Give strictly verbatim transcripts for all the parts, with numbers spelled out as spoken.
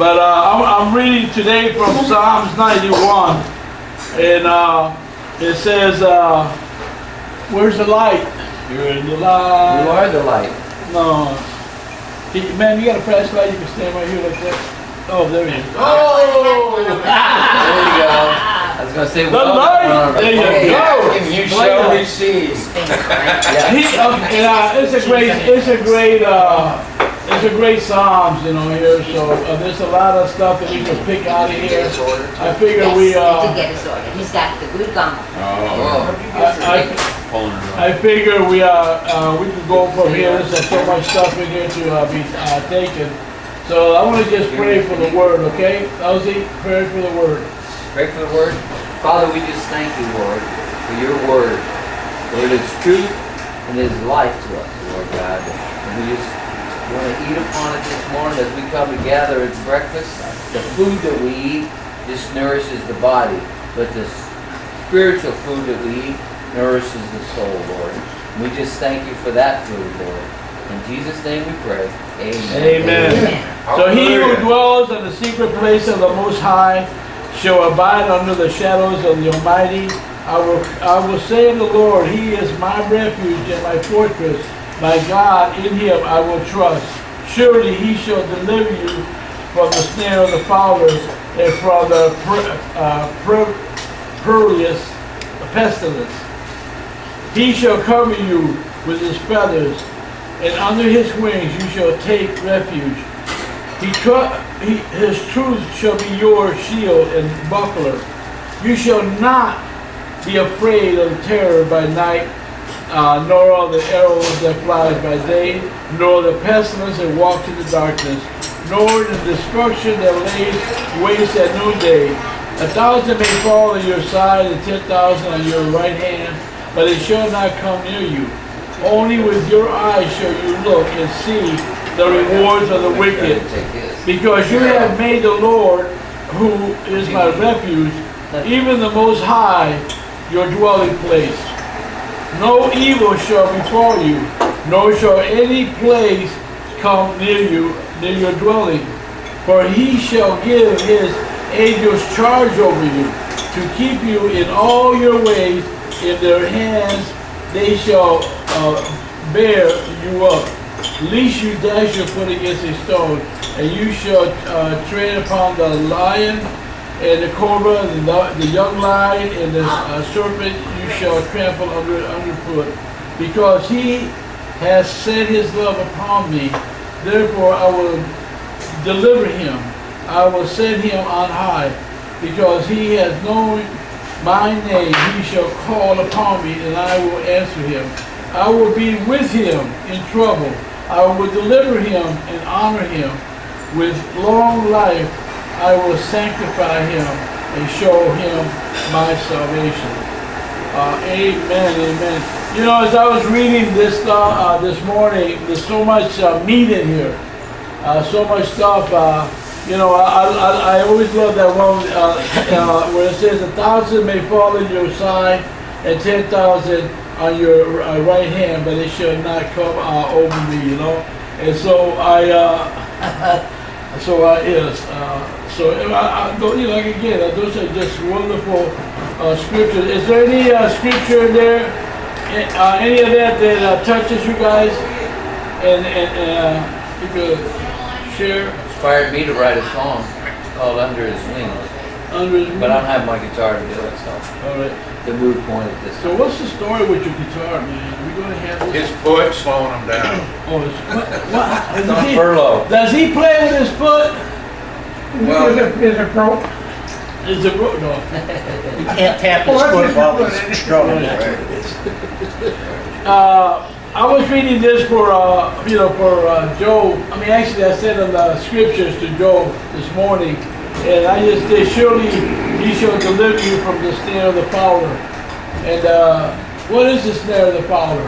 But uh, I'm, I'm reading today from Psalms ninety-one, and uh, it says, uh, "Where's the light? You're in the light. You are the light." No, He- man, you got a flashlight. You can stand right here like that. Oh, there he is. Oh! There you go. I was gonna say, The well, light! uh, There you okay. go. If you shall receive. Yeah. He, uh, and, uh, it's a great, it's a great, uh, it's a great Psalms, you know, here. So uh, there's a lot of stuff that we can pick out of here. I figure Yes, we, he uh, did get his order. He's got the good gum. Oh. I, I, I figure we, uh, uh, we can go from here. There's so much stuff in here to uh, be uh, taken. So I want to just pray for the word, okay? Ozzy, pray for the word. Pray for the word. Father, we just thank you, Lord, for your word. Lord, it's truth and it is life to us, Lord God. And we just want to eat upon it this morning as we come together at breakfast. The food that we eat just nourishes the body, but the spiritual food that we eat nourishes the soul, Lord. And we just thank you for that food, Lord. In Jesus' name we pray. Amen. Amen. Amen. So he who dwells in the secret place of the Most High shall abide under the shadows of the Almighty. I will, I will say of the Lord, He is my refuge and my fortress. My God, in Him I will trust. Surely He shall deliver you from the snare of the fowlers and from the uh, perilous pestilence. He shall cover you with His feathers, and under His wings you shall take refuge. He, he, his truth shall be your shield and buckler. You shall not be afraid of the terror by night, uh, nor of the arrows that flies by day, nor the pestilence that walks in the darkness, nor the destruction that lays waste at noonday. A thousand may fall on your side and ten thousand on your right hand, but it shall not come near you. Only with your eyes shall you look and see the rewards of the wicked, because you have made the Lord, who is my refuge, even the Most High, your dwelling place. No evil shall befall you, nor shall any plague come near you, near your dwelling. For He shall give His angels charge over you, to keep you in all your ways. In their hands they shall uh, bear you up, lest you dash your foot against a stone. And you shall uh, tread upon the lion and the cobra, and the, the young lion and the uh, serpent you shall trample under underfoot. Because He has set His love upon me, therefore I will deliver him. I will set him on high, because he has known my name. He shall call upon me, and I will answer him. I will be with him in trouble. I will deliver him and honor him. With long life I will sanctify him and show him my salvation. Uh, amen, amen. You know, as I was reading this uh, uh, this morning, there's so much uh, meat in here. Uh, so much stuff. Uh, you know, I, I, I always love that one uh, uh, where it says, a thousand may fall on your side and ten thousand on your uh, right hand, but it shall not come uh, over me, you know. And so I, uh, so I, yes, uh, so I, I don't, you know, like again, those are just wonderful uh, scriptures. Is there any uh, scripture in there, uh, any of that that uh, touches you guys, and, and uh, you could share? Inspired me to write a song called Under His Wings. Under his But I don't have my guitar to do it, so All right. the mood point at this So time. what's the story with your guitar, man? Are we going to have this? His foot slowing him down. Oh, it's, what? what? It's Does on he, furlough. does he play with his foot? Well, Is it, is it broke? Is it broke? No. You can't tap his foot while he's struggling. Uh, I was reading this for, uh, you know, for uh, Job. I mean, actually, I sent him the scriptures to Job this morning, and I just said, surely he shall deliver you from the snare of the fowler. And uh, what is the snare of the fowler?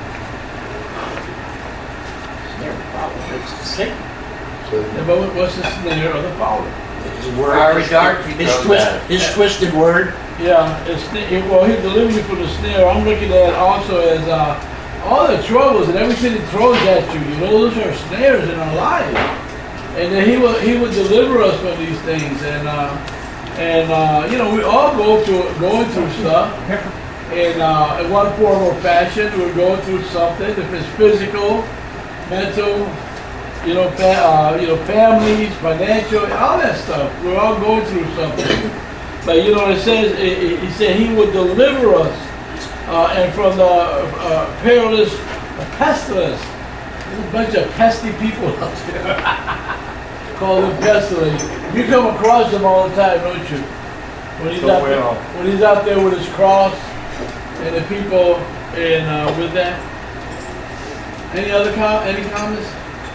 It's sick. Yeah, but what- what's the snare of the fowler? His word, Fiery dart, he his, knows twist, that. his twisted word. Yeah, it's, it, well, he delivered you from the snare. I'm looking at it also as uh, all the troubles and everything he throws at you. You know, those are snares in our lives. and that He will He will deliver us from these things. And uh, and uh, you know, we all go through going through stuff. In, uh, in one form or fashion, we're going through something. If it's physical, mental, you know, fa- uh, you know, families, financial, all that stuff. We're all going through something. But you know, it says it, it, he said He would deliver us, uh, and from the uh, perilous pestilence. There's a bunch of pesty people out there. Call them pestilence. You come across them all the time, don't you? When he's So out there, well. when he's out there with his cross. And the people, and uh, with that, any other com- any comments?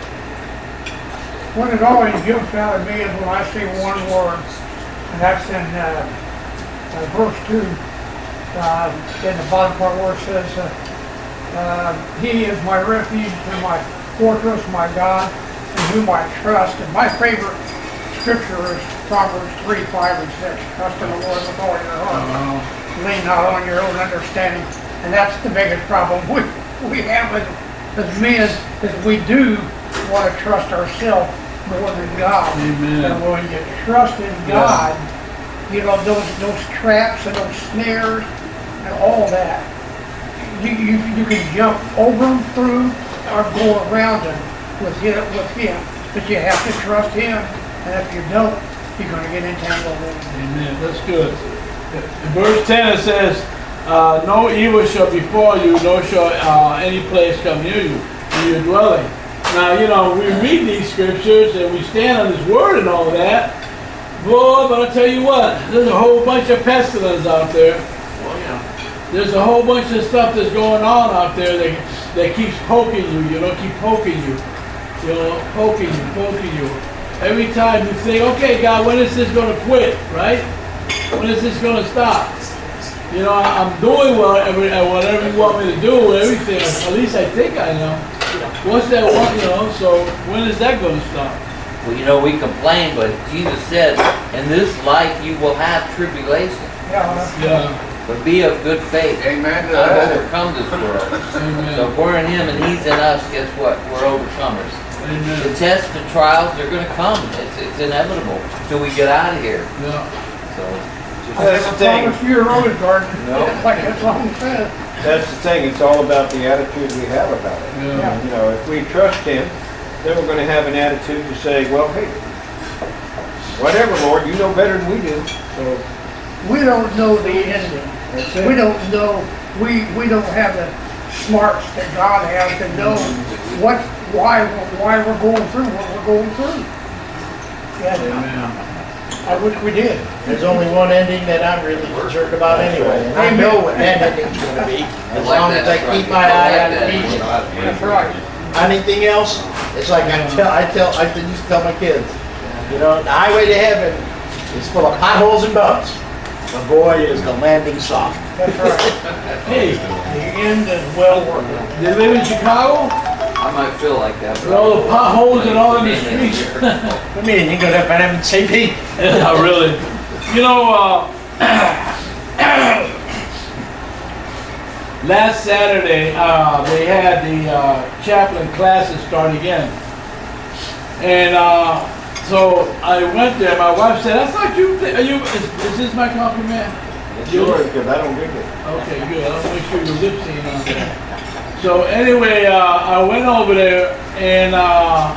What it always jumps out at me is when I see one word, and that's in uh, uh, verse two, uh, in the bottom part where it says, uh, uh, He is my refuge and my fortress, my God, in whom I trust. And my favorite scripture is Proverbs three, five, and six. Trust in the Lord with all your heart. Uh, Lean not on your own understanding, and that's the biggest problem we we have as, as men, is we do want to trust ourselves more than God. Amen. And when you trust in God, you know, those those traps and those snares and all that, you you, you can jump over them, through, or go around them with him, with him. But you have to trust Him, and if you don't, you're going to get entangled in it. Amen. That's good. In verse ten it says, uh, "No evil shall befall you, nor shall uh, any place come near you, to your dwelling." Now, you know, we read these scriptures and we stand on His word and all that. Boy, but I'll tell you what, there's a whole bunch of pestilence out there. Well, you know, there's a whole bunch of stuff that's going on out there that, that keeps poking you, you know, keep poking you. You know, poking you, poking you. Every time you think, okay, God, when is this going to quit, right? When is this going to stop? You know, I, I'm doing whatever, whatever you want me to do, everything. At least I think I know. What's that one, you know, so when is that going to stop? Well, you know, we complain, but Jesus said, in this life you will have tribulation. Yeah, Yeah, But be of good faith. Amen to I've that. overcome this world. So amen, if we're in Him and He's in us, guess what? We're overcomers. The amen, tests, the trials, they're going to come. It's, it's inevitable till we get out of here. yeah, So, That's the thing. promise you a rose garden, No. like that song says. That's the thing, it's all about the attitude we have about it. yeah, You know, if we trust Him, then we're gonna have an attitude to say, well, hey, whatever, Lord, you know better than we do. So, We don't know the ending. that's We it. don't know, we, we don't have the smarts that God has to know what, why, why we're going through what we're going through. Yeah, amen. I wish we did. There's only one ending that I'm really concerned about anyway, and I know what that ending's gonna be, as long as I keep my eye on Jesus. That's right. Anything else, it's like I tell, I tell, I used to tell my kids, you know, the highway to heaven is full of potholes and bumps, but boy, is the landing soft. That's right. Hey, The end is well worth it. you live in Chicago? I might feel like that. With all the potholes and all in the streets? I mean, you go to Van Evan C P. Yeah, really. You know, uh, last Saturday, uh, they had the uh, chaplain classes start again. And uh, so I went there. My wife said, I thought you, are you, is, is this my compliment? It's yours, because I don't drink it. Okay, good. I'll make sure your lips ain't on there. So anyway, uh, I went over there and uh,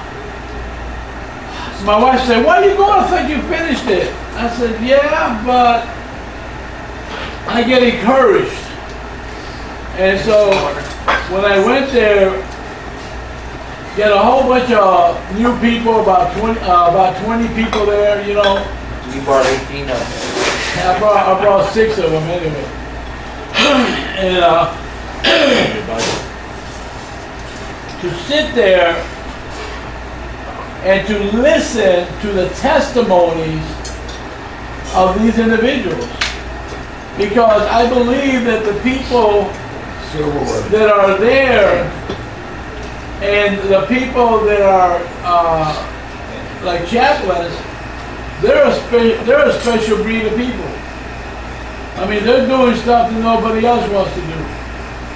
my wife said, why are you going? I thought you finished it. I said, yeah, but I get encouraged. And so when I went there, get a whole bunch of new people, about twenty, uh, about twenty people there, you know. You brought eighteen of them. I brought, I brought six of them anyway. And uh, to sit there and to listen to the testimonies of these individuals. Because I believe that the people that are there and the people that are uh, like chaplains, they're a, spe- they're a special breed of people. I mean, they're doing stuff that nobody else wants to do.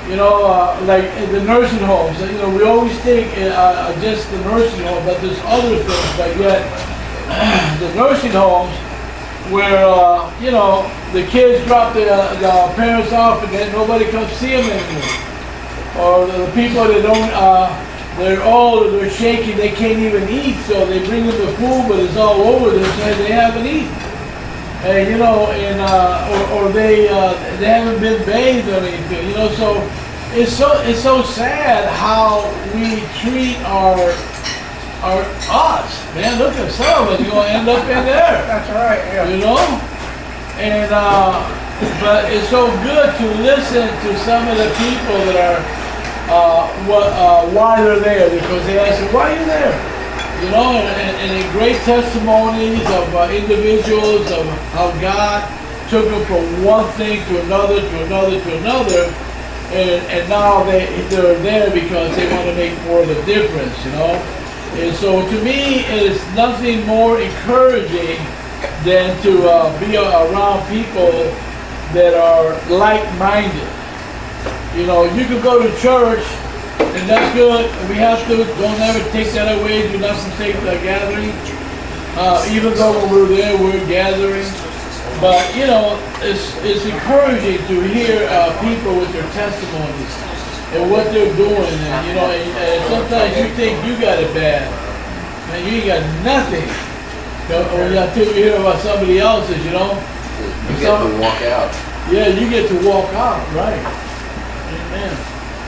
You know, uh, like in the nursing homes, you know, we always think uh, just the nursing home, but there's other things. But yet, the nursing homes, where uh, you know the kids drop the, the parents off and then nobody comes see them anymore, or the people that don't, uh, they're old, they're shaky, they can't even eat, so they bring them the food, but it's all over them, so they haven't eaten. And you know, and uh, or, or they uh, they haven't been bathed or anything, you know. So it's so it's so sad how we treat our our us. Man, look at some of us gonna end up in there. That's right, yeah. You know, and uh, but it's so good to listen to some of the people that are uh, what uh, why they're there, because they ask you, why are you there? You know, and, and, and the great testimonies of uh, individuals of how God took them from one thing to another, to another, to another, and, and now they, they're there because they want to make more of a difference, you know. And so to me, it's nothing more encouraging than to uh, be around people that are like-minded. You know, you could go to church, and that's good. We have to, don't ever take that away. Do not forsake the gathering. Uh, even though when we're there, we're gathering. But, you know, it's, it's encouraging to hear uh, people with their testimonies and what they're doing. And, you know, and, and sometimes you think you got it bad. Man, you ain't got nothing. You know, or until you hear about somebody else's, you know. You get to walk out. Yeah, you get to walk out, right. Amen.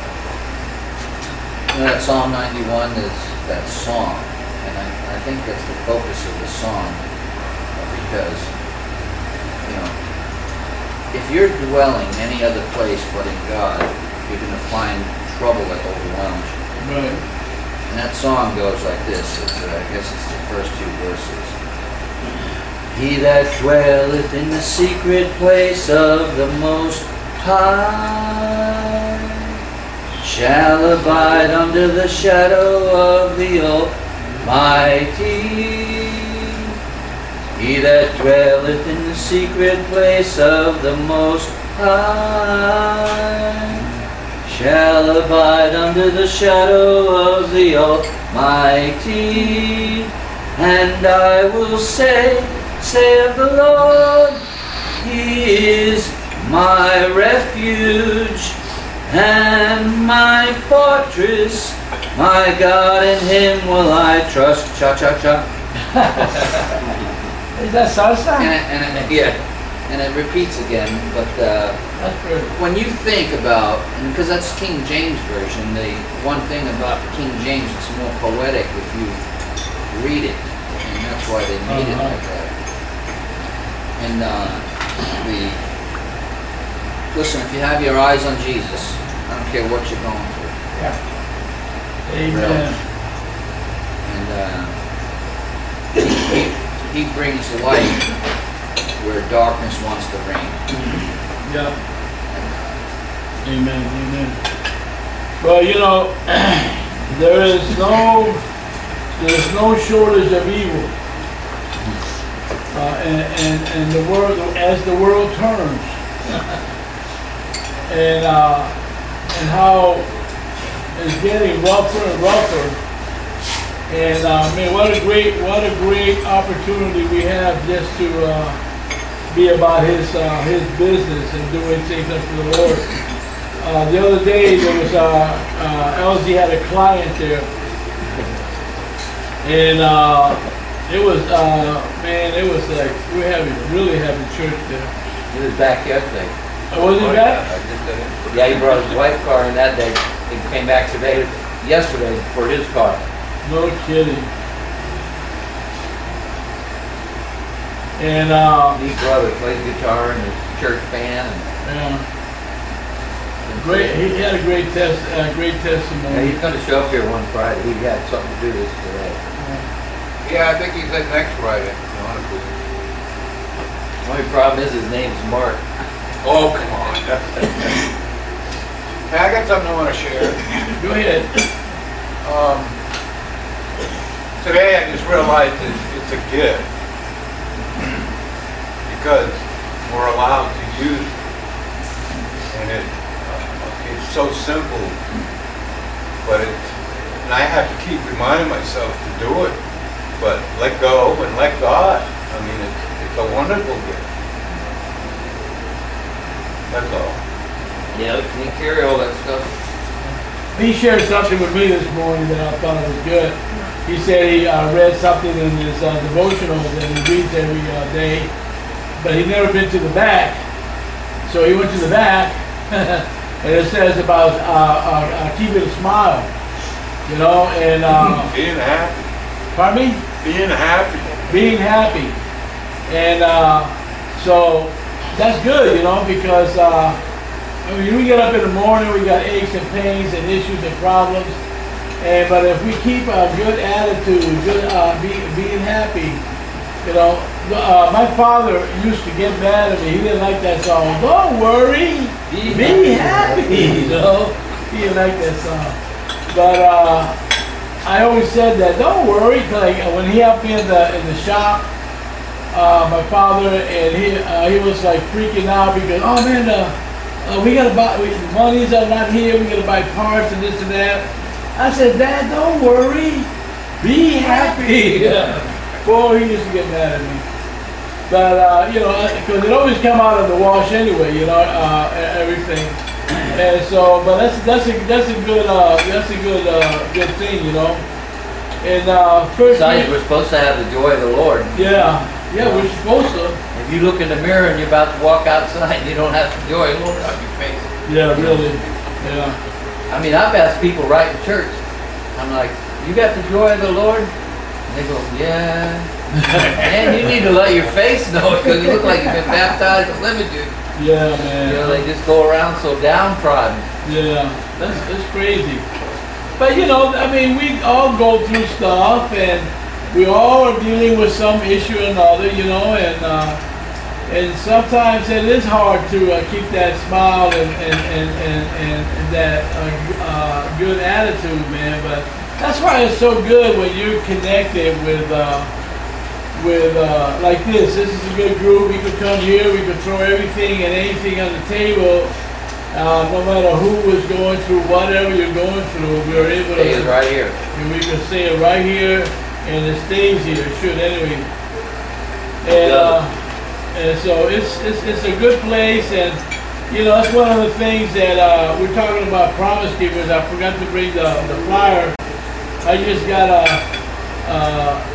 You know, that Psalm ninety-one is that song, and I, I think that's the focus of the song, because, you know, if you're dwelling any other place but in God, you're going to find trouble that overwhelms you. Right. And that song goes like this, it's, uh, I guess it's the first two verses. He that dwelleth in the secret place of the Most High shall abide under the shadow of the Almighty. He that dwelleth in the secret place of the Most High shall abide under the shadow of the Almighty. And I will say, saith the Lord, He is my refuge and my fortress, my God, in Him will I trust. Cha cha cha. Is that salsa? And it, and it, yeah, and it repeats again. But uh, That's good. when you think about, and because that's King James version, the one thing about King James, it's more poetic if you read it, and that's why they made Uh-huh. it like that. And uh, the listen, if you have your eyes on Jesus, I don't care what you're going through. Amen. And uh, he, he, he brings light where darkness wants to reign. Yeah. Amen. Amen. Well, you know, there is no, there's no shortage of evil. Uh, and, and, and the world, as the world turns, and uh, and how it's getting rougher and rougher. And uh, man, what a great, what a great opportunity we have just to uh, be about His uh, His business and doing things unto the Lord. Uh, the other day there was uh, uh, L Z had a client there, and uh, it was uh, man, it was like we were having really having church there. He was back yesterday. Oh, was he back? Yeah, he brought his wife's car in that day. He came back today, yesterday, for his car. No kidding. And uh, Neat brother, plays guitar in his church band. yeah, great. He had a great test, uh, great Yeah, testimony. he's going to show up here one Friday. He had something to do this today. Yeah, I think he said next Friday, honestly. The only problem is his name's Mark. Oh, come on. Hey, I got something I want to share. Go ahead. Um, today I just realized it's, it's a gift because we're allowed to use it. And it, uh, it's so simple, but it, and I have to keep reminding myself to do it, but let go and let God. I mean, it's, it's a wonderful gift. That's all. Yeah, can you carry all that stuff? He shared something with me this morning that I thought was good. He said he uh, read something in his uh, devotional that he reads every uh, day, but he'd never been to the back. So he went to the back, and it says about uh, uh, uh, keeping a smile, you know, and uh, Being happy. pardon me, Being happy. being happy, and uh, so that's good, you know, because uh, I mean, we get up in the morning, we got aches and pains and issues and problems. And but if we keep a good attitude, good uh, be, being happy, you know. Uh, my father used to get mad at me. He didn't like that song. Don't worry, Be be happy. You know, he didn't like that song. But uh, I always said that. Don't worry, 'cause like when he helped me in the in the shop, uh, my father and he uh, he was like freaking out because oh man, uh, uh, we gotta buy we, the monies are not here. We gotta buy parts and this and that. I said, Dad, don't worry. Be happy. Boy, he used to get mad at me. But, uh, you know, because it always come out of the wash anyway, you know, uh, everything. And so, but that's that's a that's a good uh, that's a good uh, good thing, you know. And uh, first, Besides, we're supposed to have the joy of the Lord. yeah, yeah, we're supposed to. If you look in the mirror and you're about to walk outside, you don't have the joy of the Lord on your face. Yeah, really. Yeah. I mean, I've asked people right in church. I'm like, you got the joy of the Lord? And they go, yeah. Man, you need to let your face know it because you look like you've been baptized with lemon juice. Yeah, man. You know, they just go around so downtrodden. Yeah, that's that's crazy. But you know, I mean, we all go through stuff, and we all are dealing with some issue or another, you know, and uh, and sometimes it is hard to uh, keep that smile and and and and, and, and that uh, uh, good attitude, man. But that's why it's so good when you're connected with. Uh, with uh, like this. This is a good group. We could come here, we could throw everything and anything on the table. Uh, no matter who was going through whatever you're going through, we are able Stay to, right here. and we can say it right here, and it stays here. It should anyway. And, uh, and so it's, it's it's a good place, and you know that's one of the things that uh, we're talking about Promise Keepers. I forgot to bring the, the flyer. I just got a. Uh,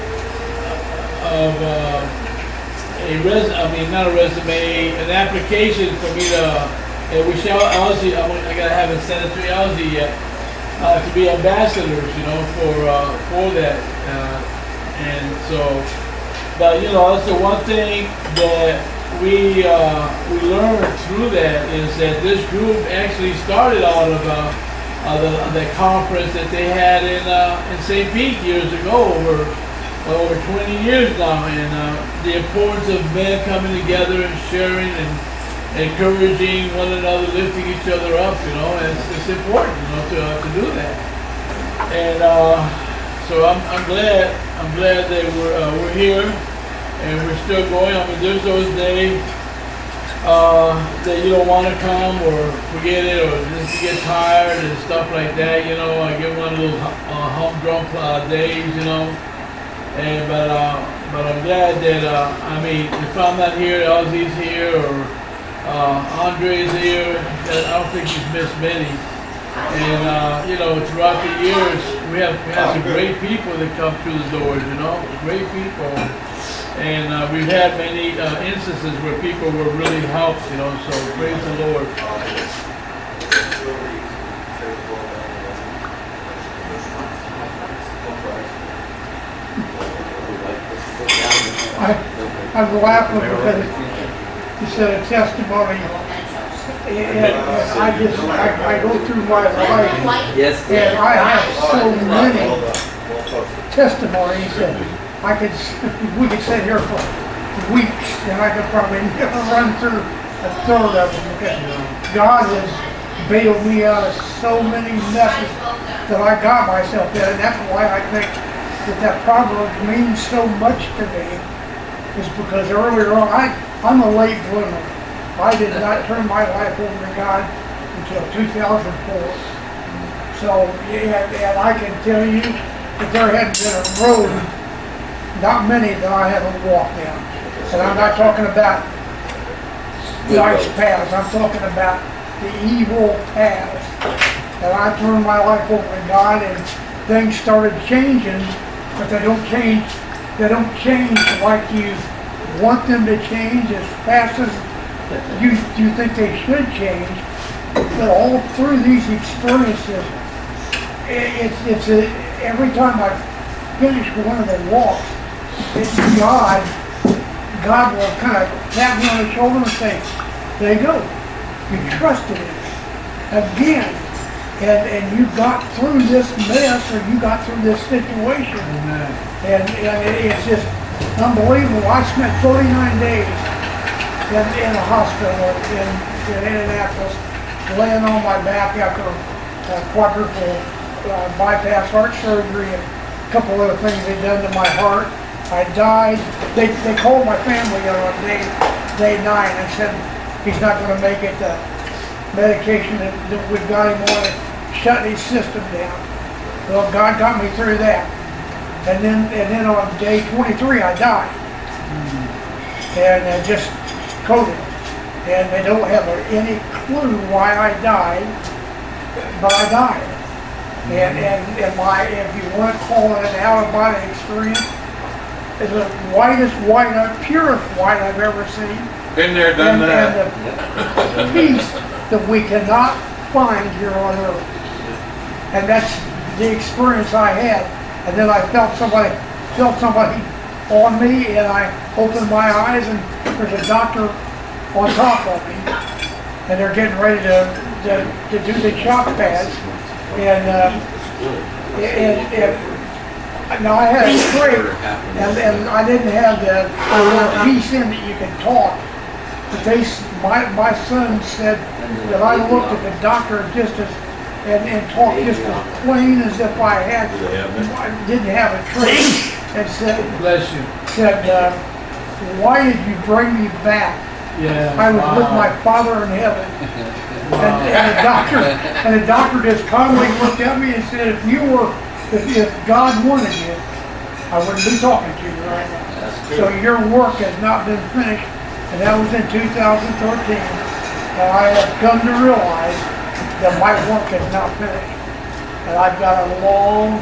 of uh, a res, I mean not a resume, an application for me to, and we shall, Ozzy, I, I gotta have it sent it to Ozzy yet, uh, to be ambassadors, you know, for uh, for that, uh, and so, but you know, that's the one thing that we uh, we learned through that is that this group actually started out of uh, uh, the, the conference that they had in uh, in Saint Pete years ago over. over twenty years now, and uh, the importance of men coming together and sharing and encouraging one another, lifting each other up, you know, and it's, it's important, you know, to, uh, to do that. And uh, so I'm, I'm glad, I'm glad that we're, uh, we're here, and we're still going. I mean, there's those days uh, that you don't want to come or forget it or just get tired and stuff like that, you know. I get one of those uh, humdrum uh, days, you know. And but uh, but I'm glad that uh, I mean if I'm not here, Ozzy's here or uh, Andre's here. I don't think he's missed many. And uh, you know throughout the years we have we have some great people that come through the doors. You know, great people. And uh, we've had many uh, instances where people were really helped. You know, so praise the Lord. I, I'm laughing because you said a testimony. And, and I just, I, I go through my life Yes, and I have so many testimonies that I could, s- we could sit here for weeks and I could probably never run through a third of them because God has bailed me out of so many messes that I got myself in, and that's why I think that that proverb means so much to me. Is because earlier on, I, I'm a late bloomer. I did not turn my life over to God until two thousand four. So, yeah, and I can tell you that there hadn't been a road, not many that I haven't walked down. And I'm not talking about nice paths, I'm talking about the evil paths. And I turned my life over to God and things started changing, but they don't change, they don't change like you want them to change as fast as you, you think they should change. But all through these experiences, it, it's, it's a, every time I finish one of the walks, it's God, God will kind of tap me on the shoulder and say, there you go, you trusted Him again, and, and you got through this mess, or you got through this situation. Amen. And, and it, it's just unbelievable. I spent thirty-nine days in, in a hospital in, in Indianapolis, laying on my back after a quadruple uh, bypass heart surgery and a couple other things they'd done to my heart. I died. They, they called my family on day, day nine and said, he's not going to make it. The medication that, that we've got him on it shut his system down. Well, God got me through that. And then, and then on day twenty-three, I died. Mm-hmm. And uh, just COVID. And they don't have any clue why I died, but I died. Mm-hmm. And, and, and my, if you want to call it an out-of-body experience, it's the whitest white, uh, purest white I've ever seen. Been there, done and, that. And the peace that we cannot find here on earth. And that's the experience I had. And then I felt somebody, felt somebody on me, and I opened my eyes, and there's a doctor on top of me, and they're getting ready to to, to do the shock pads. And uh, and, and now I had a stroke, and, and I didn't have the uh, piece in that you can talk. But they, my my son said that I looked at the doctor just as and, and talked just as plain as if I had I didn't have a trach, and said, Bless you. said, uh, why did you bring me back? Yeah. I was wow. with my Father in heaven. Wow. And, and the doctor and the doctor just calmly looked at me and said, if you were, if, if God wanted you, I wouldn't be talking to you right now. So your work has not been finished, and that was in two thousand thirteen. And I have come to realize that my work is not finished. And I've got a long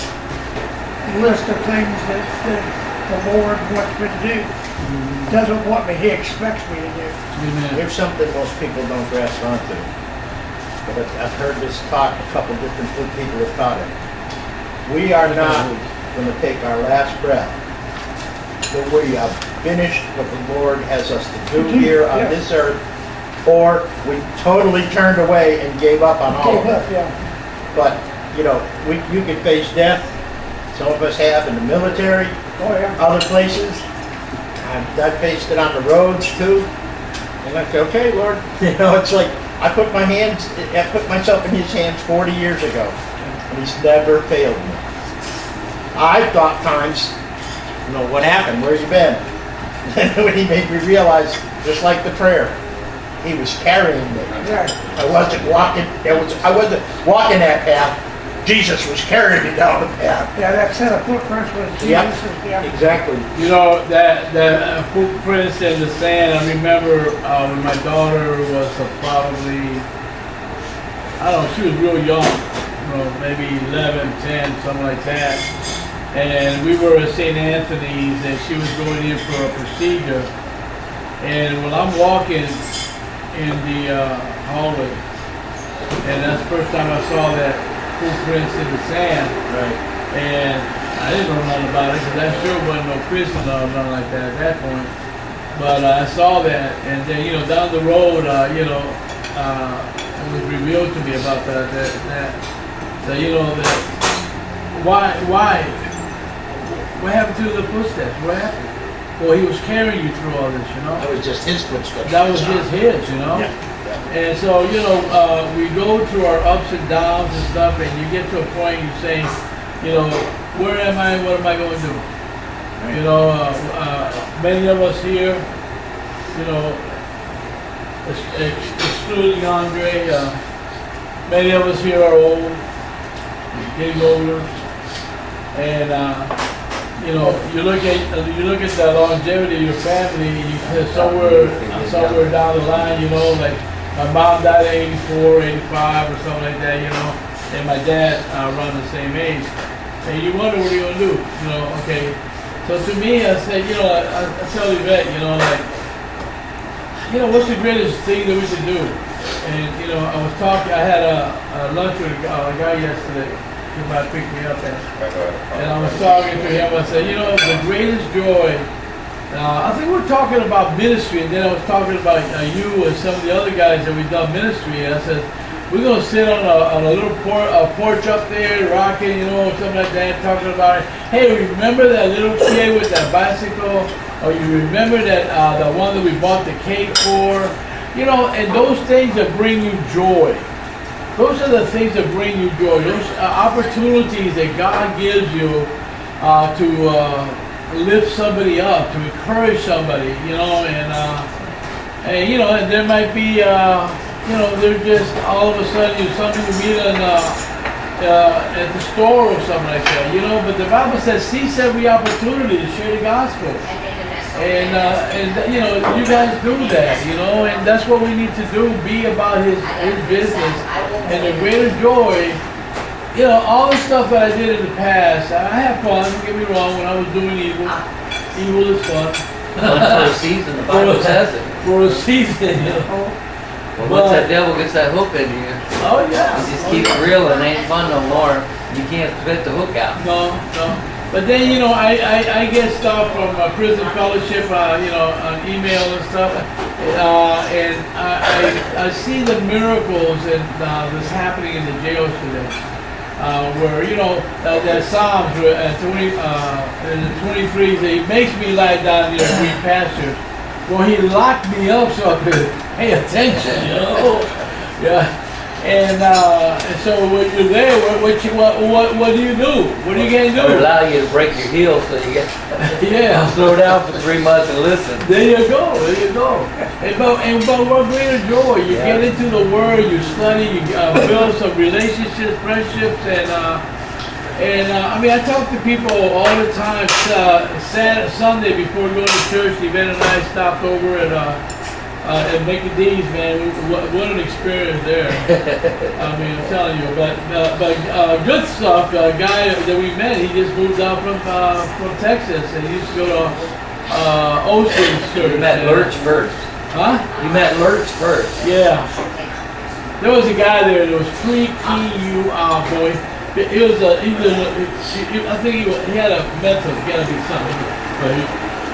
list of things that, that the Lord wants me to do. Doesn't want me, He expects me to do. Amen. Here's something most people don't grasp onto. But I've I've heard this taught, a couple different people have taught it. We are not going to take our last breath, but we have finished what the Lord has us to do here on Yeah. this earth, or we totally turned away and gave up on all of Gave up, it. yeah. But, you know, we, you can face death. Some of us have in the military, Oh, yeah. other places. I've, I've faced it on the roads too. And I say, okay, Lord, you know, it's like I put my hands, I put myself in His hands forty years ago, and He's never failed me. I've thought times, you know, what happened? Where you been? And when He made me realize, just like the prayer, He was carrying me. Yeah. I wasn't walking. It was. I wasn't walking that path. Jesus was carrying me down the path. Yeah, that set of footprints was Yep. Jesus. Yeah. Exactly. You know, that, that uh, footprints in the sand, I remember uh, when my daughter was uh, probably, I don't know, she was real young, you know, maybe eleven, ten, something like that. And we were at Saint Anthony's, and she was going in for a procedure. And when I'm walking in the uh, hallway, and that's the first time I saw that footprints in the sand. Right. And I didn't know nothing about it because that sure wasn't no prison or nothing like that at that point. But uh, I saw that, and then, you know, down the road, uh, you know, uh, it was revealed to me about that, that, that, that you know, that, why, why, what happened to the footsteps? What happened? Well, He was carrying you through all this, you know? That was just His footsteps. That was just His, you know? Yeah. And so, you know, uh, we go through our ups and downs and stuff, and you get to a point you say, you know, where am I? What am I going to do? You know, uh, uh, many of us here, you know, es- ex- excluding Andre. Uh, many of us here are old, getting older, and uh, you know, you look at you look at the longevity of your family. You somewhere somewhere down the line, you know, like my mom died at eighty-four, eighty-five, or something like that. You know, and my dad uh, around the same age. And you wonder what are you gonna do? You know, okay. So to me, I said, you know, I, I tell Yvette, you know, like, you know, what's the greatest thing that we can do? And, you know, I was talking, I had a, a lunch with a guy, a guy yesterday, who might pick me up, and, and I was talking to him, I said, you know, the greatest joy, uh, I think we're talking about ministry, and then I was talking about uh, you and some of the other guys that we've done ministry, and I said, we're going to sit on a, on a little por a porch up there, rocking, you know, something like that, talking about it. Hey, remember that little kid with that bicycle? Or you remember that uh, the one that we bought the cake for? You know, and those things that bring you joy. Those are the things that bring you joy. Those uh, opportunities that God gives you uh, to uh, lift somebody up, to encourage somebody, you know, and, uh, and you know, and there might be... Uh, You know, they're just all of a sudden you something you meet in, uh, uh, at the store or something like that, you know. But the Bible says seize every opportunity to share the gospel, and uh, and you know you guys do that, you know, and that's what we need to do. Be about His His business, and the greater joy. You know, all the stuff that I did in the past, I had fun. Don't get me wrong. When I was doing evil, evil is fun. Fun for a season, the Bible says it. For a season, you know. Well, once that devil gets that hook in you, Oh yeah. you just keep reeling, ain't fun no more. You can't spit the hook out. No, no. But then, you know, I, I, I get stuff from uh, Prison Fellowship, uh, you know, on email and stuff. Uh, and I, I, I see the miracles and uh, that's happening in the jails today. Uh, where, you know, uh, that Psalms uh, twenty, uh, in the twenty-three, he makes me lie down near green pastures. Well, he locked me up so I could pay attention, you know. Yeah. And, uh, and so when you're there, what, what, you, what, what, what do you do? What are you going to do? It'll allow you to break your heel so you get Yeah. slow down for three months and listen. There you go. There you go. And but, and but what greater joy? You Yeah. get into the Word, you study, you uh, build some relationships, friendships, and uh, and uh, I mean, I talk to people all the time. Uh, Saturday, Sunday before we go to church, Yvette and I stopped over at uh, uh, at Mickey D's. Man, what, what an experience there! I mean, I'm telling you. But uh, but uh, good stuff. A guy that we met, he just moved out from uh, from Texas, and he used to go to uh, Ocean Church. You met Lurch first. Huh? You met Lurch first. Yeah. There was a guy there that was freaking you out, boy. He was a, he was a, he, I think he, was, he had a mental, he gotta be something. But he,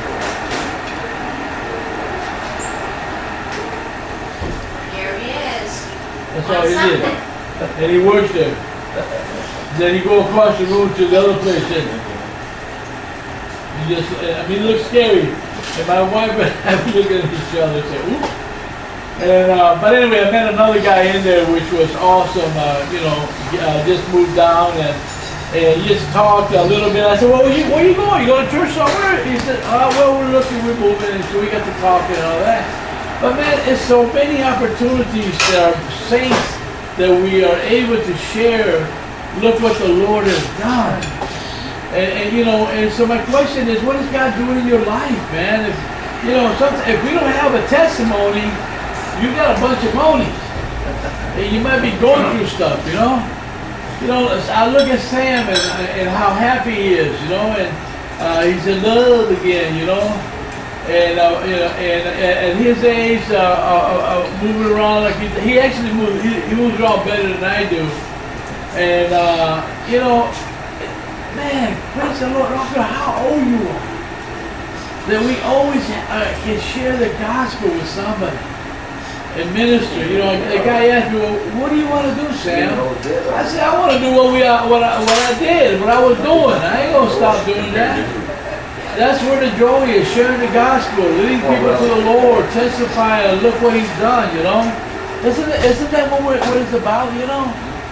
Here he is. that's all he did. And he works there. Then he go across the room to the other place and he just, I mean, it looks scary. And my wife and I look at each other and say, ooh. And, uh, but anyway, I met another guy in there, which was awesome. Uh, you know, uh, just moved down and and he just talked a little bit. I said, "Well, where you, where you going? You going to church somewhere?" He said, uh, "Well, we're looking, we're moving," and so we got to talking and all that. But man, it's so many opportunities that are saints that we are able to share. Look what the Lord has done. And, and you know, and so my question is, what is God doing in your life, man? If you know, sometimes, if we don't have a testimony, you got a bunch of monies. And you might be going through stuff, you know? You know, I look at Sam and, and how happy he is, you know, and uh, he's in love again, you know? And, uh, you know, and at his age, uh, uh, uh, moving around, like he, he actually moves, he, he moves around better than I do. And, uh, you know, man, praise the Lord, I don't care how old you are, that we always uh, can share the gospel with somebody. And minister, you know, a guy asked me, well, what do you want to do, Sam? I said, I want to do what we, uh, what I, what I did, what I was doing. I ain't gonna stop doing that. That's where the joy is, sharing the gospel, leading people to the Lord, testifying, look what He's done, you know. Isn't it, isn't that what, we're, what it's about, you know?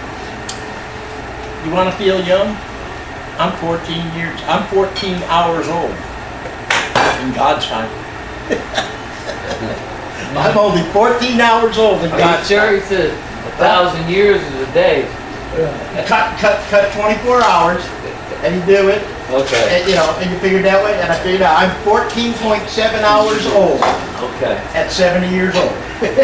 You want to feel young? I'm fourteen years, I'm fourteen hours old in God's time. I'm only fourteen hours old in Are you God's sure? sight. He said a thousand years is a day. Cut, cut, cut twenty-four hours, and you do it, Okay, and you know, and you figure it that way, and I figured out I'm fourteen point seven hours old okay. at seventy years old.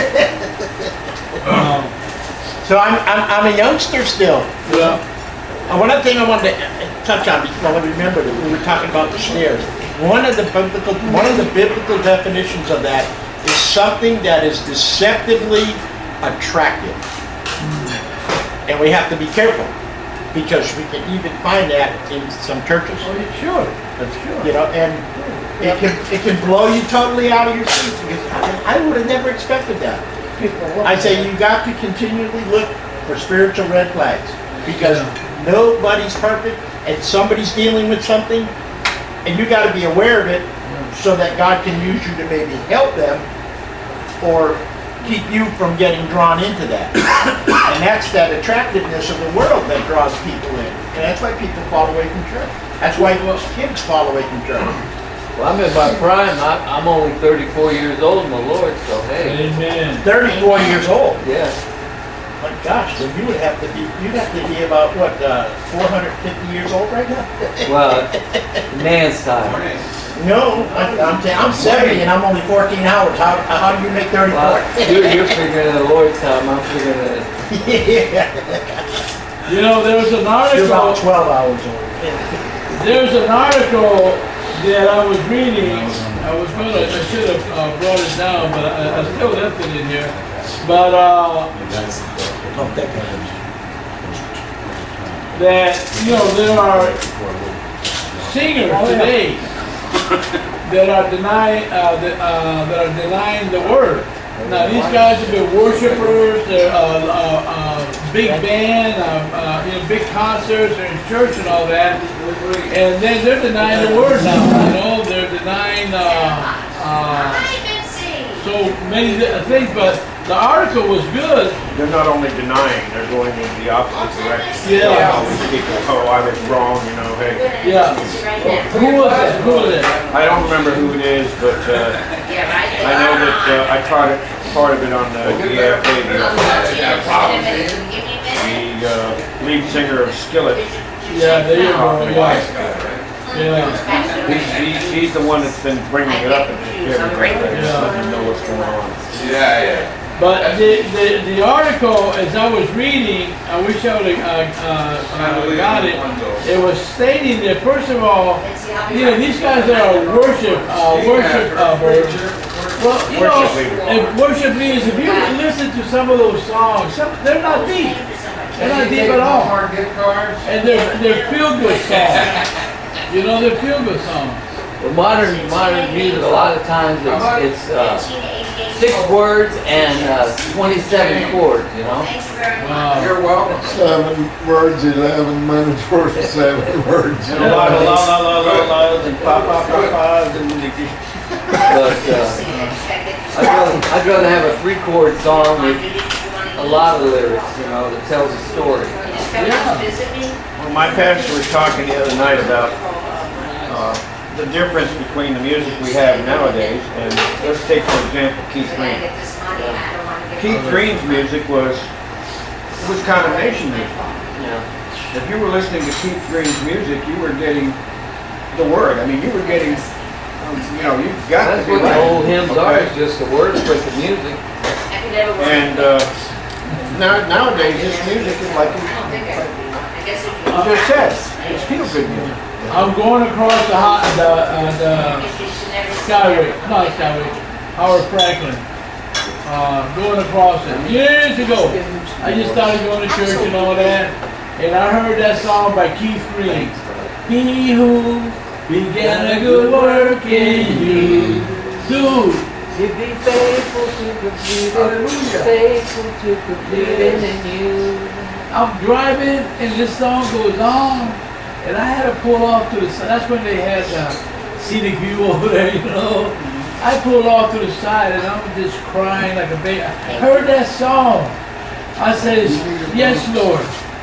Um, So I'm, I'm, I'm a youngster still. yeah. Uh, One other thing I wanted to uh, touch on, because I remember that we were talking about the snares. One of the biblical, one of the biblical definitions of that is something that is deceptively attractive. And we have to be careful, because we can even find that in some churches. Oh, you sure? That's sure. You know, and it can, it can blow you totally out of your seat, because I, I would have never expected that. I say you got to continually look for spiritual red flags, because nobody's perfect, and somebody's dealing with something, and you got to be aware of it so that God can use you to maybe help them or keep you from getting drawn into that. And that's that attractiveness of the world that draws people in, and that's why people fall away from church. That's why kids fall away from church. Well, I'm in my prime. I, I'm only thirty-four years old in the Lord, so hey. Amen. thirty-four years old. Yeah. My gosh, then you would have to be, you'd have to be about, what, uh, four hundred fifty years old right now? Well, man's time. No, I- I'm, saying I'm seventy and I'm only fourteen hours. How, how do you make thirty-four? Well, you're, you're figuring the Lord's time. I'm figuring it. Yeah. You know, there was an You're about article, twelve hours old. there's an article that I was reading. I was gonna, I should have uh, brought it down, but I, I still left it in here. But, uh, that, you know, there are singers today that are denying, uh, that, uh, that are denying the word. Now, these guys have been worshipers, they're, uh, uh, uh, big band, uh, uh, you know, big concerts, they're in church and all that. And then they're denying the word now, you know, they're denying, uh, uh, so many thi- things, but the article was good. They're not only denying, they're going in the opposite direction. Yeah. All these people, oh, I was wrong, you know, hey. Yeah. Who was it? Who was it? I don't remember who it is, but, uh, I know that, uh, I taught it, part of it on the D A F A, the, the, uh, lead singer of Skillet. Yeah, there you go, yeah. Yeah. He's, he's, he's the one that's been bringing it up and just everybody, just letting them know what's going on. Yeah, yeah. But the, the, the article, as I was reading, I wish I would have uh, uh, uh, got it. It was stating that, first of all, you know, these guys are worship, uh, worship, uh, well, you know, and worship leaders, if you listen to some of those songs, some, they're not deep. They're not deep at all. And they're, they're feel-good songs. You know, they're feel-good songs. Well, modern modern music, a lot of times it's, it's uh, six words and uh, twenty-seven chords. You know. Wow. You're welcome. Seven words, eleven minutes worth of seven words. And a lot of la la la la la's and pa pa pa pa's and the. But uh, I'd rather I'd rather have a three-chord song with a lot of lyrics. You know, that tells a story. Well, my pastor was talking the other night about uh, the difference between the music we have nowadays, and let's take for example Keith Green. Keith Green's music was was condemnation music. Yeah. If you were listening to Keith Green's music, you were getting the word. I mean, you were getting, um, you know, you got That's to be what the right. old hymns are. Okay? It's just the words with the music. And uh, now nowadays, this music is like you just said, it's feel good music. I'm going across the hot, the, uh, the Skyway, not Skyway, Howard Franklin. Uh, going across it years ago. I just started going to church and all that, and I heard that song by Keith Green. He who began a good work in you, dude. He'd be faithful to complete it, faithful to complete it in you. I'm driving and this song goes on, and I had to pull off to the side. That's when they had the scenic view over there, you know. I pulled off to the side and I'm just crying like a baby. I heard that song. I said, yes, Lord.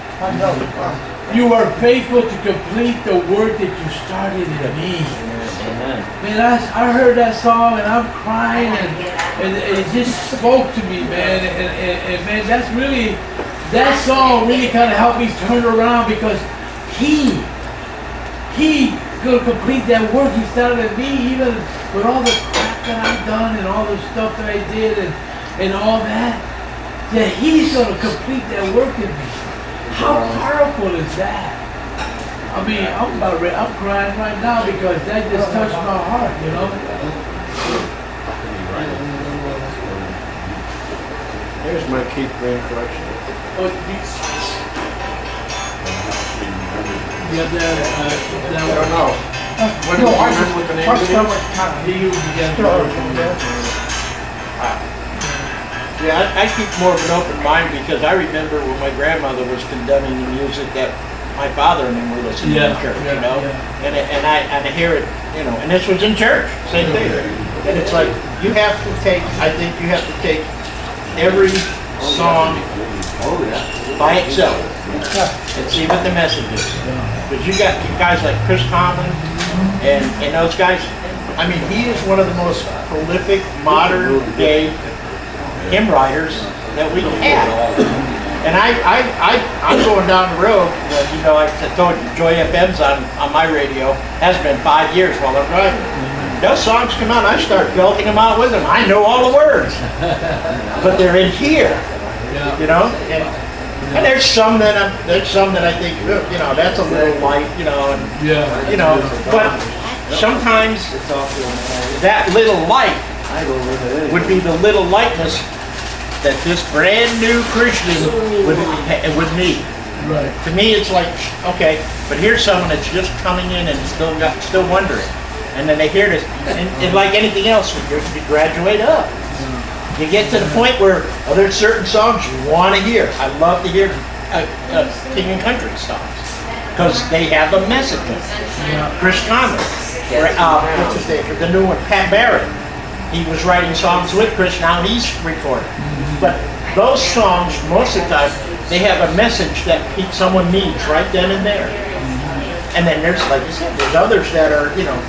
You are faithful to complete the work that you started in me. Amen. Man, I, I heard that song and I'm crying and and it just spoke to me, man. And, and, and man, that's really, that song really kind of helped me turn around because he, he gonna complete that work he started at me, even with all the crap that I've done and all the stuff that I did and, and all that, that he's gonna complete that work in me. How powerful is that? I mean, I'm about ready, I'm crying right now because that just touched my heart, you know? Here's my Keith Green collection. Oh, you, yeah, that, uh, that I don't know. What do No, you I remember what the name our of it stomach is? kind of he began to stirred work from on there. Yeah, I, I keep more of an open mind because I remember when my grandmother was condemning the music that my father and them were listening Yeah, in church, yeah, you know? yeah. And, it- and I, and I hear it, you know, and this was in church, same thing. And it's like, you have to take, I think you have to take every song by itself and see what the message is. Because you got guys like Chris Tomlin and, and those guys, I mean, he is one of the most prolific modern day hymn writers that we have. And I, I, I, I'm going down the road, uh, you know, like I told you, Joy F M's on, on my radio, has been five years while I'm driving. Those songs come out, I start belting them out with them. I know all the words, but they're in here, you know? And, and there's some that I'm, there's some that I think, you know, that's a little light, you know, and, Yeah. you know, but sometimes that little light would be the little lightness that this brand new Christian would, would need. Right. To me, it's like, okay, but here's someone that's just coming in and still got, still wondering. And then they hear this, and, and like anything else, you, you graduate up. You get to the point where oh, there's certain songs you want to hear. I love to hear uh, uh, King and Country songs because they have a message. Chris Conlon, uh, what's his name? The new one, Pat Barrett. He was writing songs with Chris. Now he's recording. But those songs, most of the time, they have a message that someone needs right then and there. And then there's, like you said, there's others that are, you know,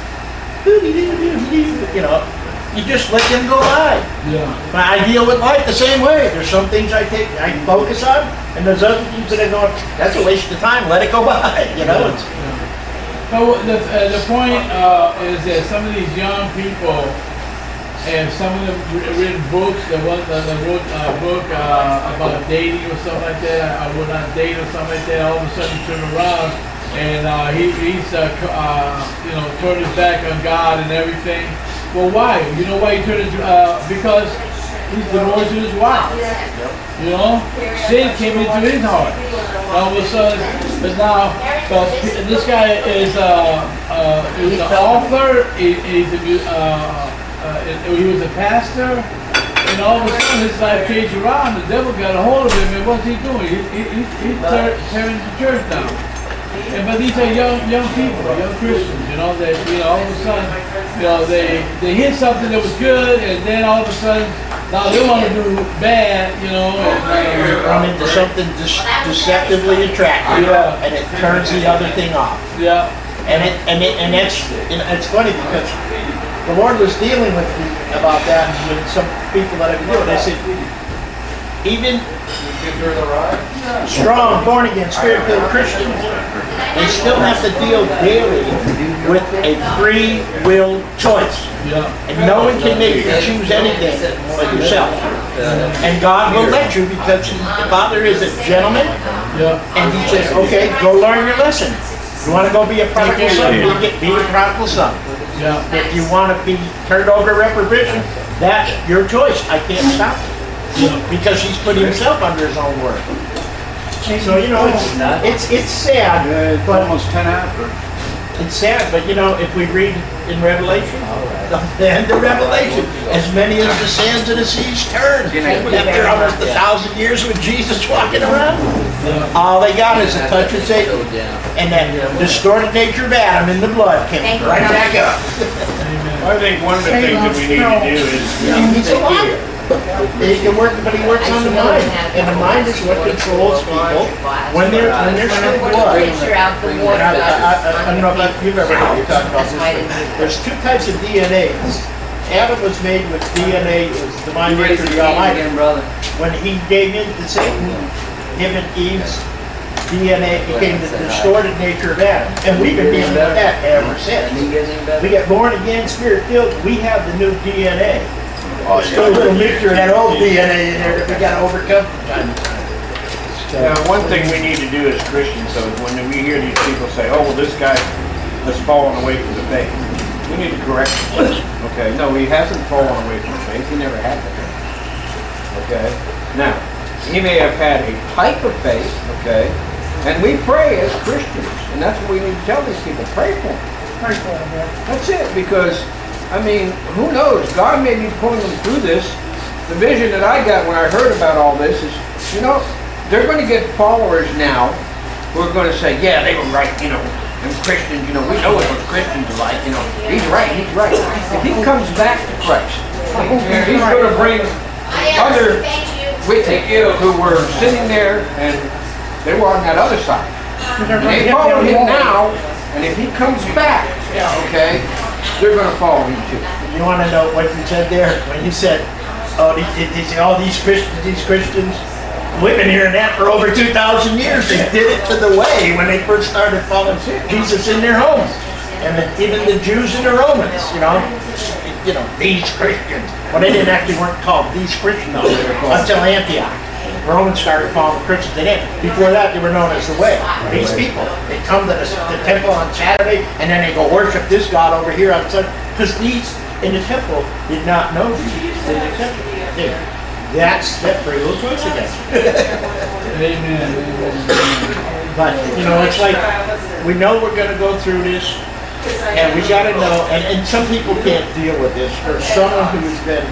you know, you just let them go by. Yeah. But I deal with life the same way. There's some things I take, I focus on, and there's other things that I go, that's a waste of time. Let it go by. You know. It's, So the, uh, the point uh, is that some of these young people, and some of them wr- written books, the one that that wrote a book uh, about dating or something like that, I would not date or something like that, all of a sudden turn around and uh, he, he's, uh, c- uh, you know, turned his back on God and everything. Well, why? You know why he turned his, uh, because he's divorcing his wife. You know? Sin came into his heart. All of a sudden, but now, but this guy is, uh, uh, is an author, he, he's a, mu- uh, uh, he was a pastor, and all of a sudden his life changed around. The devil got a hold of him, and what's he doing? He, he, he, he's tear, tearing the church down. And, but these are young young people, young Christians, you know, that, you know, all of a sudden, you know, they, they hit something that was good, and then all of a sudden, now they want to do bad, you know, and, run into something dis- deceptively attractive, Yeah. and it turns the other thing off. yeah, And it, and it, and it's, and it's funny because the Lord was dealing with me about that with some people that I've been doing. I said, even strong, born again, spirit-filled Christians, they still have to deal daily with a free will choice. yeah, And no one can make you choose anything but yourself. And God will let you because the Father is a gentleman, yeah, and He says, okay, go learn your lesson. You want to go be a prodigal son, be, be a prodigal son. yeah. If you want to be turned over to reprobation, that's your choice. I can't stop it. Because He's put Himself under His own word. So, you know, it's, it's, it's sad, but Almost ten after. it's sad, but you know, if we read in Revelation, the end of Revelation, as many as the sands of the seas turned, after almost a thousand years with Jesus walking around, all they got is a touch of Satan. And that distorted nature of Adam in the blood came right back up. I think one of the things that we need to do is, He's a liar. He can work, but he works on the mind, and the mind is what controls people when they're when they're still blood. Picture out the water. And I, I, I, I don't know if you've ever heard me talk about this, but there's two types of D N As Adam was made with D N A, it was the divine nature of the Almighty. Again, brother. When he gave in to Satan, him and Eve's D N A became the distorted nature of Adam. And we've been dealing with that ever since. We get born again, spirit filled, we have the new D N A. Oh, There's still a little mixture of that old D N A in there that we gotta overcome from time to time. So, Now, one thing we need to do as Christians, though, is when we hear these people say, oh, well, this guy has fallen away from the faith, we need to correct him. Okay, no, he hasn't fallen away from the faith. He never had the faith. Okay? Now, he may have had a type of faith, okay? And we pray as Christians, and that's what we need to tell these people. Pray for them. Pray for them, man. That's it, because, I mean, who knows? God may be pulling them through this. The vision that I got when I heard about all this is, you know, they're going to get followers now who are going to say, yeah, they were right, you know, and Christians, you know, we know what those Christians are like, you know, he's right, he's right. If he comes back to Christ, he's going to bring other with him who were sitting there and they were on that other side. And they follow him now, and if he comes back, okay, they're going to follow him too. you wanna know what you said there? When you said, oh, these, these, all these Christians, these Christians, we've been hearing that for over two thousand years. They did it to the way when they first started following Jesus in their homes. And the, even the Jews and the Romans, you know, you know, these Christians. Well, they didn't actually weren't called these Christians until Antioch. The Romans started calling them Christians. They didn't. Before that, they were known as the Way. These people, they come to the, the temple on Saturday, and then they go worship this God over here on Sunday. Because these in the temple did not know Jesus. They accepted him. That's that free will choice again. Amen. But, you know, it's like, we know we're going to go through this, and we got to know, and, and some people can't deal with this. For someone who has been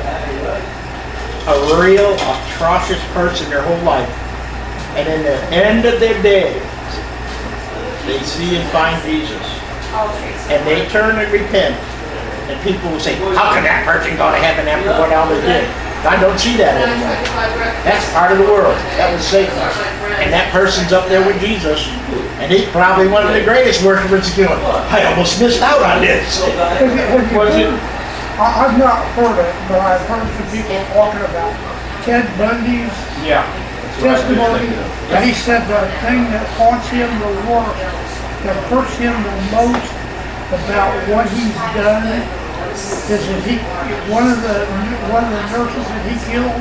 a real atrocious person their whole life, and in the end of their days, they see and find Jesus, and they turn and repent, and people will say, how can that person go to heaven after what all they did? I don't see that anymore. That's part of the world. That was Satan. And that person's up there with Jesus. And he's probably one of the greatest worshipers going, I almost missed out on this. Have you, have you Was it- heard, I, I've not heard it, but I've heard some people talking about Ted Bundy's Yeah. testimony. And he said the thing that haunts him the worst, that hurts him the most about what he's done, is that he, one of the one of the nurses that he killed,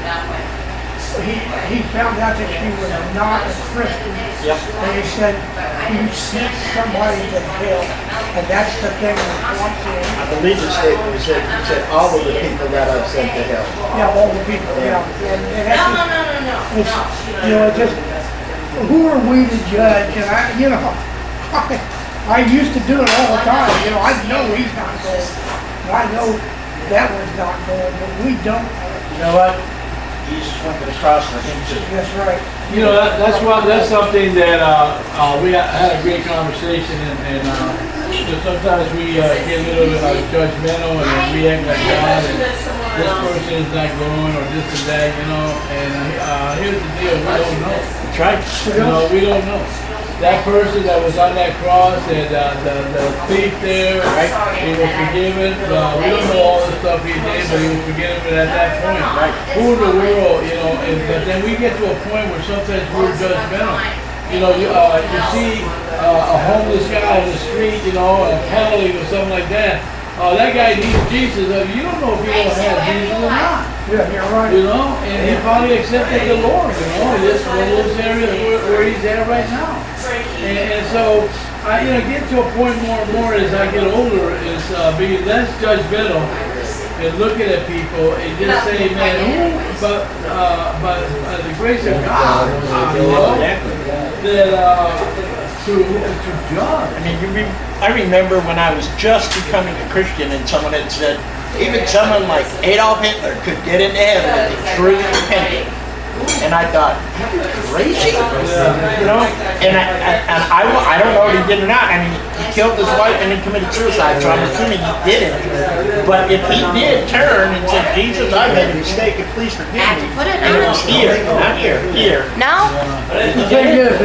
he he found out that she was not a Christian. Yep. And he said he sent somebody to hell, and that's the thing that haunts him. I believe the statement was said, he said, all of the people that I've sent to hell. Yeah, all the people. Yeah, and, and that's No, no, just, no, no, no. it's, No. you know, it just who are we to judge? And I, you know, I, I used to do it all the time. You know, I know he's not going. I know that one's not going, but we don't. You know what? Jesus went to the cross for him too. That's right. You know, that, that's what, that's something that, uh, uh, we had had a great conversation, and, and, uh, you know, sometimes we, uh, get a little bit uh, judgmental and then we act like God, and this person is not going, or this and that, you know, and, uh, here's the deal, we don't know. That's right. You know, we don't know. That person that was on that cross, and, uh, the, the thief there, Right. he was forgiven, uh, we don't know all the stuff he did, but he was forgiven at that point. Right. Who in the world, you know, and, but then we get to a point where sometimes we're judgmental. You know, you, uh, you see uh, a homeless guy on the street, you know, a penalty or something like that. Uh, that guy needs Jesus. Uh, you don't know if he's going to have Jesus or not. Yeah, you're right. You know, and he probably accepted the Lord, you know, in this one of those areas where, where he's at right now. And, and so, I, you know, get to a point more and more as I get older is uh, being less judgmental and looking at people and just say, man, who, but, uh, but uh, the grace of God, you know, that uh, to, to judge. I mean, you re- I remember when I was just becoming a Christian and someone had said, even someone like Adolf Hitler could get into heaven if he truly repented. And I thought, you're crazy? You know? And I, I, and I, I don't know if he did or not. I mean, he killed his wife and then committed suicide, so I'm assuming he didn't. But if he did turn and said, Jesus, I made a mistake, and please forgive me. Put it And it was on. here, not here, here. No? The thing is, that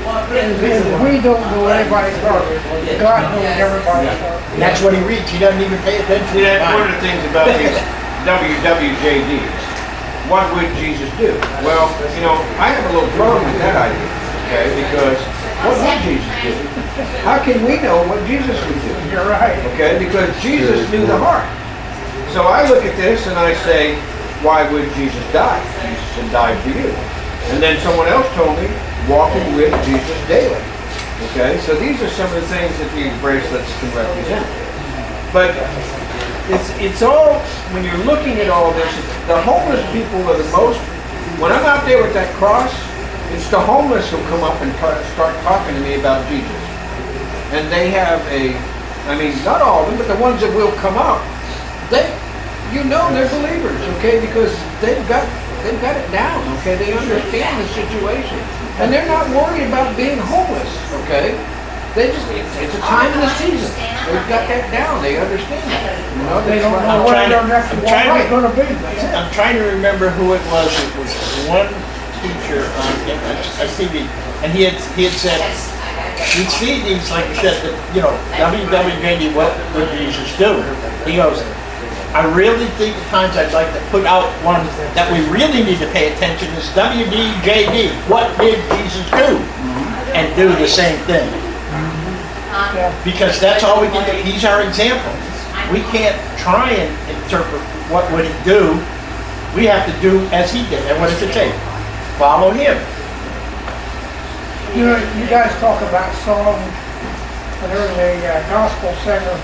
is, is we don't know anybody's heart. God knows everybody's heart. And that's what he reads. He doesn't even pay attention. See, to that's one mine. of the things about these W W J Ds. What would Jesus do? Well, you know, I have a little problem with that idea, okay? Because what would Jesus do? How can we know what Jesus would do? You're right. Okay, because Jesus knew the heart. So I look at this and I say, why would Jesus die? Jesus had died for you. And then someone else told me, walking with Jesus daily. Okay, so these are some of the things that these bracelets can represent. But it's it's all, when you're looking at all this, the homeless people are the most, when I'm out there with that cross, it's the homeless who come up and ta- start talking to me about Jesus. And they have a, I mean, not all of them, but the ones that will come up, they, you know they're believers, okay, because they've got, they've got it down, okay, they understand the situation. And they're not worried about being homeless, okay? They just, it's, it's a time in the season. They've got that down, they understand it. You know, They that's don't why- know I'm what trying their to- next I'm one trying to- is gonna be. I'm trying to remember who it was. It was one teacher on a T V, and he had he had said, "We see these, like you said, the, you know, W W J D. What would Jesus do?" He goes, "I really think the times I'd like to put out one that we really need to pay attention is W D J D. What did Jesus do?" And do the same thing, Yeah. because that's all we can do. He's our example. We can't try and interpret what would he do. We have to do as he did. And what does it take? Follow him. You know, you guys talk about songs, and there was a uh, gospel singer.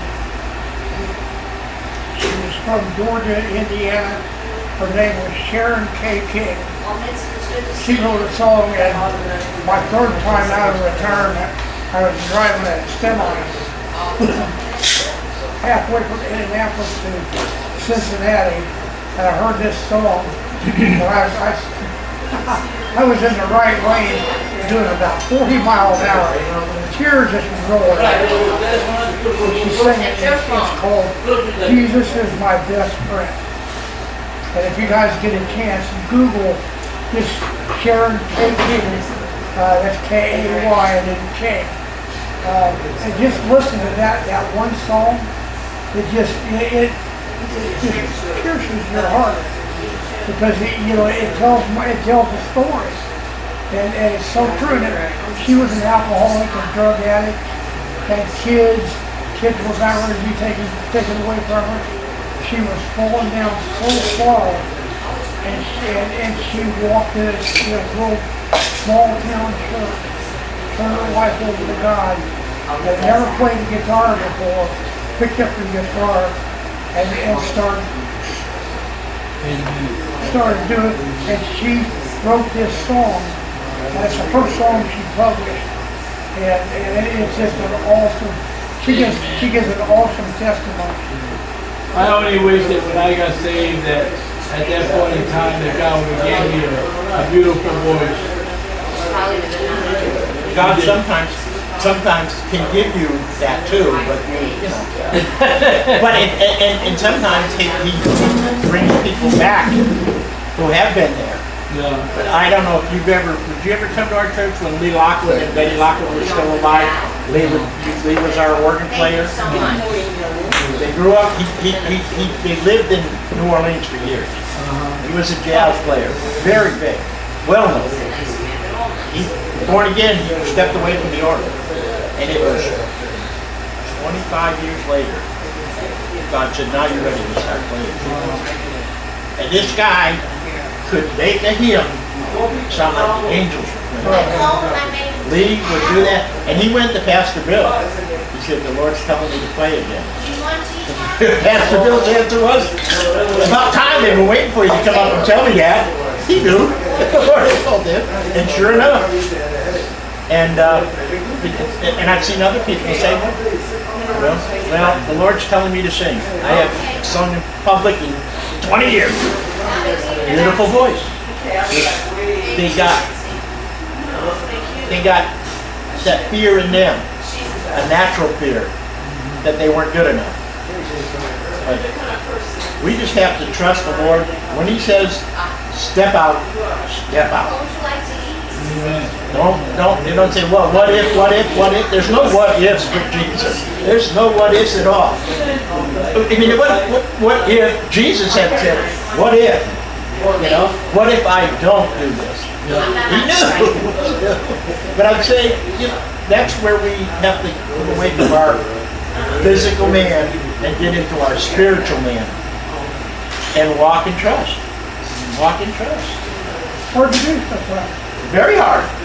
She was from Georgia, Indiana. Her name was Sharon K. King. She wrote a song, and my third time out of retirement, I was driving a semi halfway from Indianapolis to Cincinnati, and I heard this song, and I, I, I was in the right lane doing about forty miles an hour. Tears just rolling out. She's singing, it's, it's called Jesus is My Best Friend. And if you guys get a chance, Google this Sharon K. King, uh, that's K A Y and then King. Uh, and just listen to that, that one song. It just, it, it, it just pierces your heart. Because it, you know, it tells, it tells a story. And, and it's so true that she was an alcoholic and drug addict, had kids, kids were about ready to be taken, taken away from her. She was falling down so far, and she, and, and she walked in this little small town church, turned her life over to God, had never played the guitar before, picked up the guitar, and, and started, started doing, and she wrote this song. That's the first song she published, and, and it's just an awesome, she gives, she gives an awesome testimony. I only wish that when I got saved that at that point in time that God would give me a, a beautiful voice. God sometimes, sometimes can give you that too, but you, you know. But it, and, and sometimes he, he brings people back who have been there. Yeah. But I don't know if you've ever, did you ever come to our church when Lee Lockwood and Betty Lockwood were still alive? Lee was, Lee was our organ player. They grew up, he, he, he, he, they lived in New Orleans for years. He was a jazz player, very big, well known. He, born again, he stepped away from the organ. And it was twenty-five years later, God said, now you're ready to start playing. And this guy could make a hymn sound like the angels. Lee would do that, and he went to Pastor Bill. He said, the Lord's telling me to play again. Pastor Bill's answer was, it's about time, they were waiting for you to come up and tell me that. He knew, the Lord had told him, and sure enough. And uh, and I've seen other people say, well, well, the Lord's telling me to sing. I have sung in public in twenty years. Beautiful voice. They got, they got that fear in them, a natural fear that they weren't good enough. But we just have to trust the Lord. When He says, step out, step out. Amen. Don't, don't, you don't say, well, what if, what if, what if? There's no what ifs with Jesus. There's no what ifs at all. I mean, what, what, what if Jesus had said, what if? You know, what if I don't do this? He knew. But I'd say, you know, that's where we have to get away from our physical man and get into our spiritual man. And walk in trust. Walk in trust. Hard to do stuff like that. Very hard.